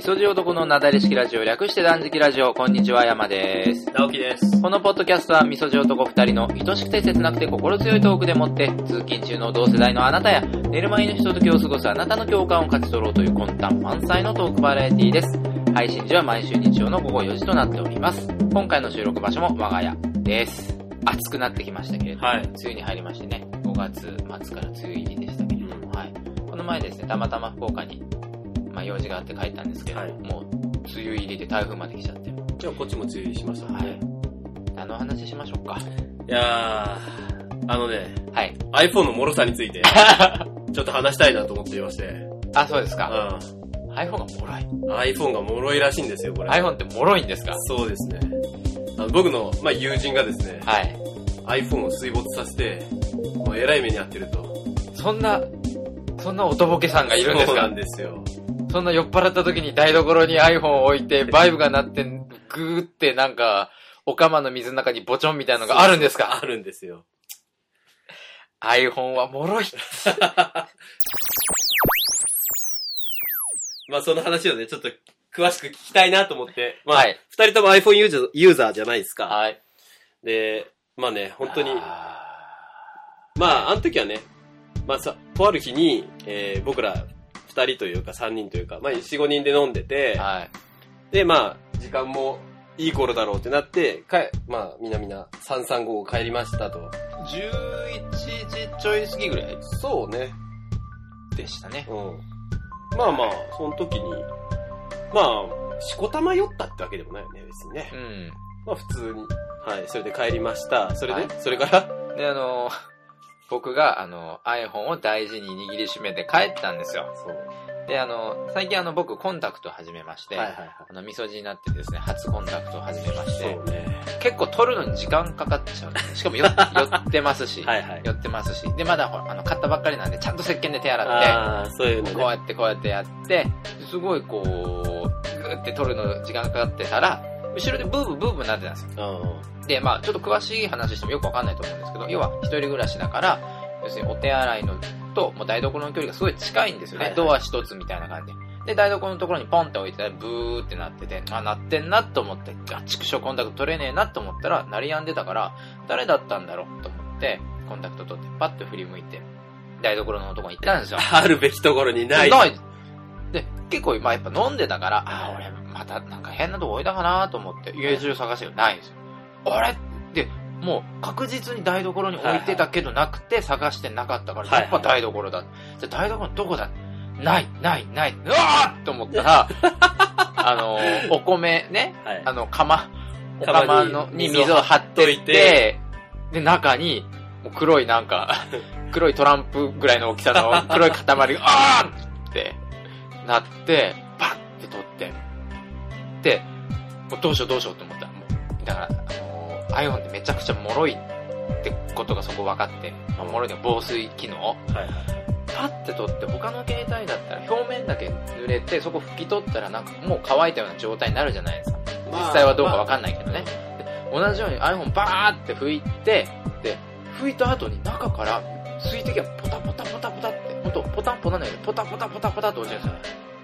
みそじ男のなだれ式ラジオ、略して断食ラジオ。こんにちは、山です。 直樹です。 このポッドキャストはみそじ男二人の愛しくて切なくて心強いトークでもって、通勤中の同世代のあなたや寝る前のひとときを過ごすあなたの共感を勝ち取ろうという魂胆満載のトークバラエティーです。配信時は毎週日曜の午後4時となっております。今回の収録場所も我が家です。暑くなってきましたけれども、梅雨に入りましてね、5月末から梅雨入りでしたけれども、はい。この前ですね、たまたま福岡に用事があって帰ったんですけど、もう梅雨入りで台風まで来ちゃって。 いや、こっちも梅雨入りしました。 はい。何の話しましょうか。 いやー、 はい。 iPhone の脆さについて、ちょっと話したいなと思っていまして。 あ、そうですか。iPhone が脆い。iPhone が脆いらしいんですよ、これ。 iPhone って脆いんですか？ そうですね。僕の、友人がですね、 はい。 iPhone を水没させて、もう偉い目に遭ってると。 そんなおとぼけさんがいるんですか？ そうなんですよ。 そんな酔っ払った時に台所に iPhone を置いて、バイブが鳴って、グーってなんか、お釜の水の中にボチョンみたいなのがあるんですか？ あるんですよ。 iPhone は脆い。 その話をね、ちょっと詳しく聞きたいなと思って。 はい。 二人とも iPhone ユーザーじゃないですか。 はい。 で、本当に、あの時はね、とある日に、僕ら二人というか三人というか、四五人で飲んでて、 はい。 で、時間もいい頃だろうってなって、みんな335帰りましたと。 11時ちょい過ぎぐらいそうね。 でしたね。 うん。その時に、しこたま酔ったってわけでもないよね、別にね。 うん。 普通に。はい、それで帰りました。それで、 はい、 それからで、僕がiPhone を大事に握りしめて帰ったんですよ。 そう。 で、最近僕コンタクト始めまして、みそじになってですね、初コンタクトを始めまして、 そうね、 結構撮るのに時間かかっちゃうんで、しかも寄ってますし、寄ってますし、で、まだ買ったばっかりなんで、ちゃんと石鹸で手洗って、 そういうのね、 こうやってやって、すごいこう、ぐーって撮るの時間かかってたら、後ろでブーブーなってたんですよ。で、ちょっと詳しい話してもよくわかんないと思うんですけど、要は一人暮らしだから、要するにお手洗いのと、もう台所の距離がすごい近いんですよね。ドア一つみたいな感じで。で、台所のところにポンって置いてたら、ブーってなってて、なってんなと思って、畜生コンタクト取れねえなと思ったら、鳴り止んでたから、誰だったんだろうと思って、コンタクト取って、パッと振り向いて、台所のところに行ったんですよ。 あるべきところにない。 で、結構、やっぱ飲んでたから、俺、またなんか変なとこ置いたかなと思って、家中探してるないんですよ。あれで、もう確実に台所に置いてたけどなくて探してなかったから、やっぱ台所だ。じゃ台所のどこだ？ない。うわーって思ったら、お米ね、お釜に水を張っといて、で、中に、もう黒いトランプぐらいの大きさの黒い塊が、あーってなって、パッて取って、で、もうどうしようって思った。もうだから、iPhone ってめちゃくちゃ脆いってことがそこ分かって、脆いの防水機能、パッて取って他の携帯だったら表面だけ濡れてそこ拭き取ったらもう乾いたような状態になるじゃないですか。実際はどうか分かんないけどね。で同じように iPhone バーって拭いて、で、拭いた後に中から水滴がポタポタって、ほんとポタンポタンだけどポタポタって落ちるんですよ。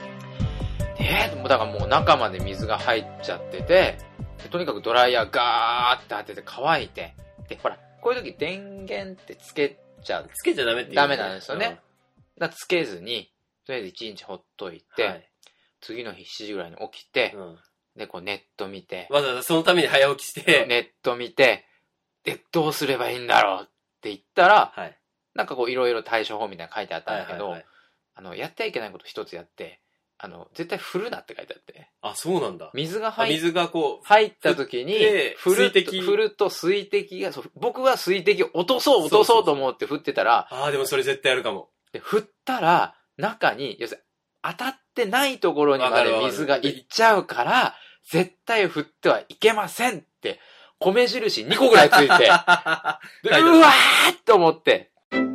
だからもう中まで水が入っちゃってて、とにかくドライヤーガーって当てて乾いて、で、ほら、こういう時電源ってつけちゃダメってダメなんですよね。つけずに、とりあえず1日ほっといて、次の日7時ぐらいに起きて、で、こうネット見て、 わざわざそのために早起きして、 ネット見て、で、どうすればいいんだろうって言ったら、なんかこういろいろ対処法みたいなの書いてあったんだけど、やってはいけないこと一つやって、絶対振るなって書いてあって。 あ、そうなんだ。 水がこう、 入った時に、振ると水滴が、僕は水滴を落とそうと思って振ってたら、 でもそれ絶対やるかも。 で振ったら、中に、要するに当たってないところにまで水がいっちゃうから、絶対振ってはいけませんって、米印2個ぐらいついて、うわーって思って、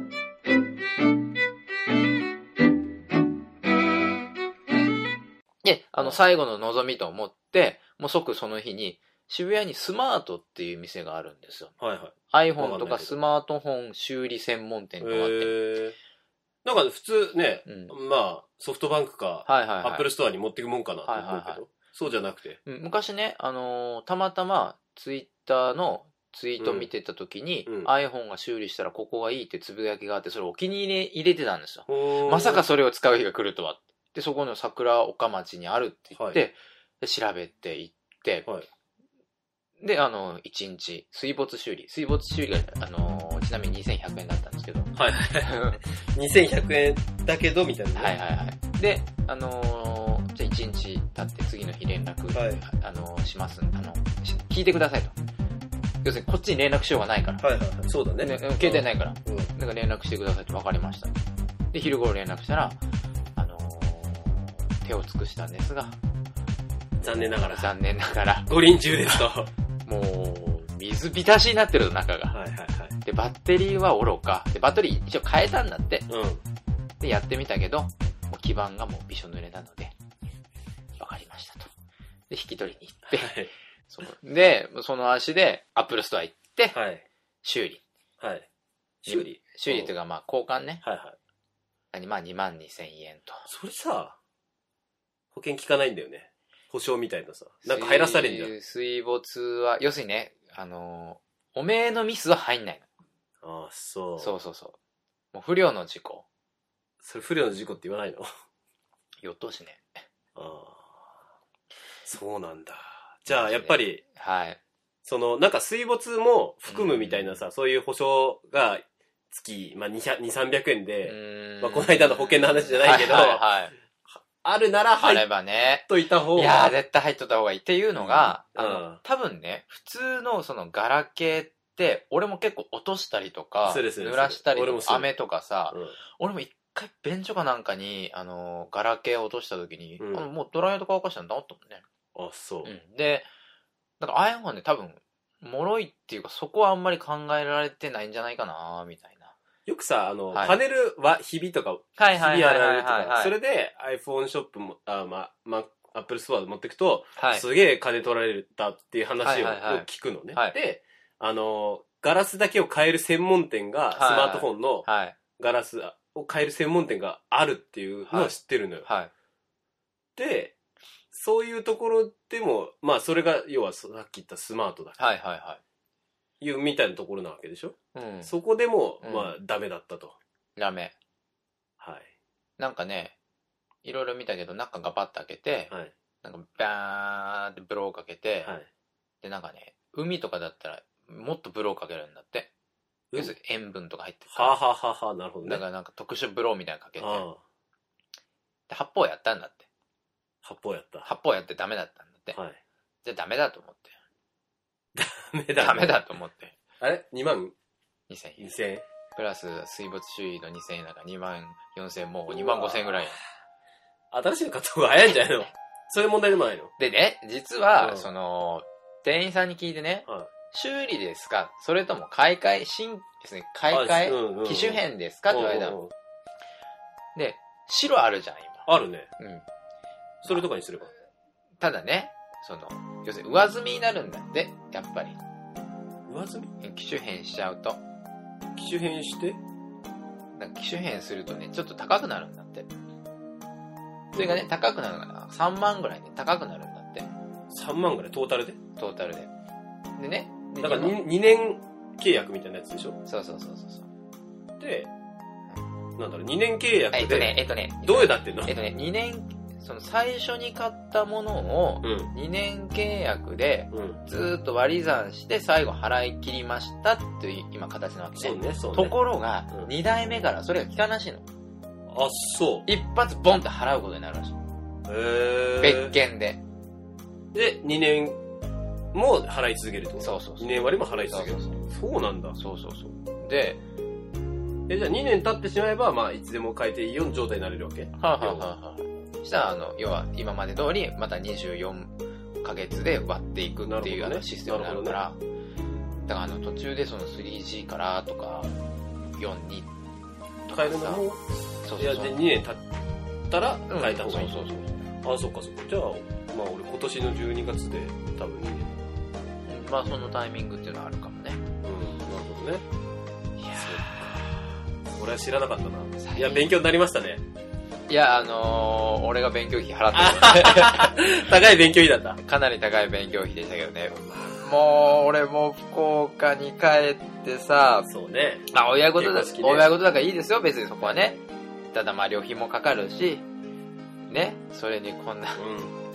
で、最後の望みと思って、もう即その日に、渋谷にスマートっていう店があるんですよ。iPhone とかスマートフォン修理専門店とかあって。 なんか普通ね、 うん、 まあ、ソフトバンクか、 はいはいはい。 アップルストアに持ってくもんかなと思うけど、 はいはいはい、 そうじゃなくて。 昔ね、たまたまツイッターのツイート見てた時に、iPhone が修理したらここがいいってつぶやきがあって、それをお気に入れてたんですよ。まさかそれを使う日が来るとは。で、そこの桜岡町にあるって言って、で調べていって、で、1日、水没修理が、ちなみに2100円だったんですけど。 はい。2100円だけど、みたいな、ね。 はいはいはい。で、じゃあ1日経って次の日連絡、します。聞いてくださいと。要するにこっちに連絡しようがないから。 はいはいはい。そうだね。 携帯ないから。だから連絡してくださいって分かりました。で、昼頃連絡したら、手を尽くしたんですが、 残念ながら。五輪中ですと。 もう、水浸しになってると中が。 はいはいはい。 で、バッテリーは愚か。で、バッテリー一応変えたんだって。 うん。 で、やってみたけど、もう基板がもうびしょ濡れなので、わかりましたと。で、引き取りに行って、はい、で、その足でアップルストア行って、はい、修理。 はい。 修理というか、まあ、交換ね。 はいはい。 まあ、22,000円と。 それさ、保険効かないんだよね。保証みたいなさ。なんか入らされんじゃん。 水没は、要するにね、おめえのミスは入んないの。ああ、そう。 そうそうそう。もう不良の事故。 それ不良の事故って言わないの？ よっとしね。 ああ。そうなんだ。じゃあ、やっぱり、 はい。 なんか水没も含むみたいなさ、そういう保証が月、まあ、200、300円で、まあ、この間の保険の話じゃないけど、はいはいはい、あるなら入っといた方が。 いやー、絶対入っとった方がいいっていうのが、多分ね、普通のガラケーって、俺も結構落としたりとか、濡らしたりとか、雨とかさ、俺も一回便所かなんかに、ガラケーを落とした時に、もうドライヤーとか乾かしたら治ったもんね。 あ、そう。 で、だから iPhone ね、多分、脆いっていうか、そこはあんまり考えられてないんじゃないかな、みたいな。 よくさ、パネルはひびとか、ひびやられるとか、それで iPhone ショップも、Apple Store 持ってくと、すげえ金取られたっていう話を聞くのね。で、ガラスだけを変える専門店が、スマートフォンのガラスを変える専門店があるっていうのは知ってるのよ。で、そういうところでも、まあそれが、要はさっき言ったスマートだから。いうみたいなところなわけでしょ、そこでも、まあダメだったと。 ダメ。 はい。 なんかね、いろいろ見たけど、中ガバッと開けて、なんかバーンってブローかけて、でなんかね、海とかだったらもっとブローかけるんだって。要するに塩分とか入ってるから。 はあ、なるほどね。 だからなんか特殊ブローみたいなのかけて。で、発泡やったんだって。 発泡やった。 発泡やってダメだったんだって。じゃあダメだと思って。ダメだと思って。 あれ ?2 万 ?2000 円。 2000円プラス水没修理の2000円だから2万4000円、もう2万5000円ぐらい。 新しいの買った方が早いんじゃないの？そういう問題でもないの？ でね、実は、店員さんに聞いてね、修理ですか？それとも買い替え、新ですね、買い替え、機種変ですかって言われたの。で、白あるじゃん、今。 あるね。それとかにすれば。 ただね、要するに上積みになるんだって、やっぱり。 上積み？ 機種変しちゃうと。 機種変して？ 機種変するとね、ちょっと高くなるんだって。それがね、高くなるのかな ?3 万ぐらいね、高くなるんだって。 3万ぐらい？トータルで。 でね。 だから 2年契約みたいなやつでしょ？ そう。 で、なんだろう、2年契約で。どうやってんの ？2年、最初に買ったものを、2年契約で、ずーっと割り算して最後払い切りましたっていう今形なわけね。そうね。ところが、2代目からそれが効かなしいの。 あ、そう。 一発ボンって払うことになるらしい。別件で。 で、2年も払い続けるってこと？ そう。 2年割も払い続ける。そうなんだ。 そう。で、 じゃあ2年経ってしまえば、まあ、いつでも変えていいような状態になれるわけ？そしたら、要は、今まで通り、また24ヶ月で割っていくっていうシステムになるから、だから途中で3G からとか、4にとか変えるのも、いや、で2年経ったら変えた方がいい。そう。あ、そっか。じゃあ、まあ俺今年の12月で多分2年。 まあそのタイミングっていうのはあるかもね。 なるほどね。 いや俺は知らなかったな。いや、勉強になりましたね。 いや、俺が勉強費払ってる。 高い勉強費だった。 かなり高い勉強費でしたけどね。もう、俺も福岡に帰ってさ、 そうね。 まあ、親事だからいいですよ、別にそこはね。ただまあ、旅費もかかるし、ね、それにこんな。わか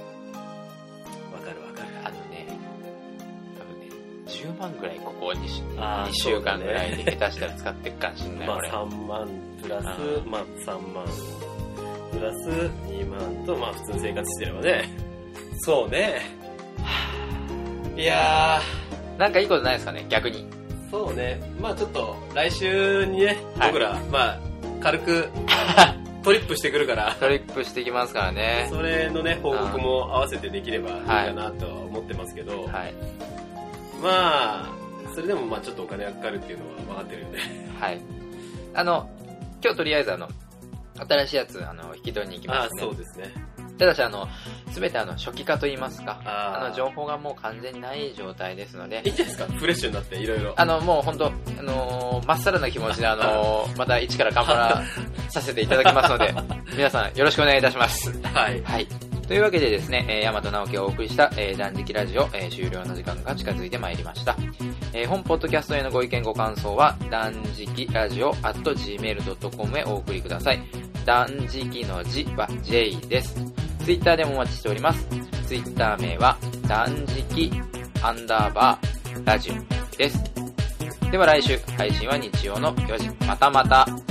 る。 多分ね、10万ぐらいここ2週間ぐらいで下手したら使っていくかもしんない。 まあ、3万プラス、まあ、3万プラス2万と、まあ、普通に生活してればね。そうね。 いやー、なんかいいことないですかね、逆に。 そうね。まあちょっと、来週にね、僕ら、まあ、軽く、トリップしてくるから。 トリップしてきますからね。 それのね、報告も合わせてできればいいかなとは思ってますけど。はい。まあ、それでもまあちょっとお金がかかるっていうのは分かってるんで。 はい。今日とりあえず新しいやつ、引き取りに行きますね。 そうですね。 ただし、すべて初期化といいますか、情報がもう完全にない状態ですので。 いいじゃないですか、フレッシュになって、いろいろ。 もう本当まっさらな気持ちで、また一から頑張らさせていただきますので、皆さんよろしくお願いいたします。 はい。 はい。というわけでですね、大和直樹がお送りした、断食ラジオ、終了の時間が近づいてまいりました。本ポッドキャストへのご意見ご感想は、断食ラジオ@gmail.com へお送りください。断食の字は J です。ツイッターでもお待ちしております。ツイッター名は、断食_ラジオです。では来週、配信は日曜の4時。またまた。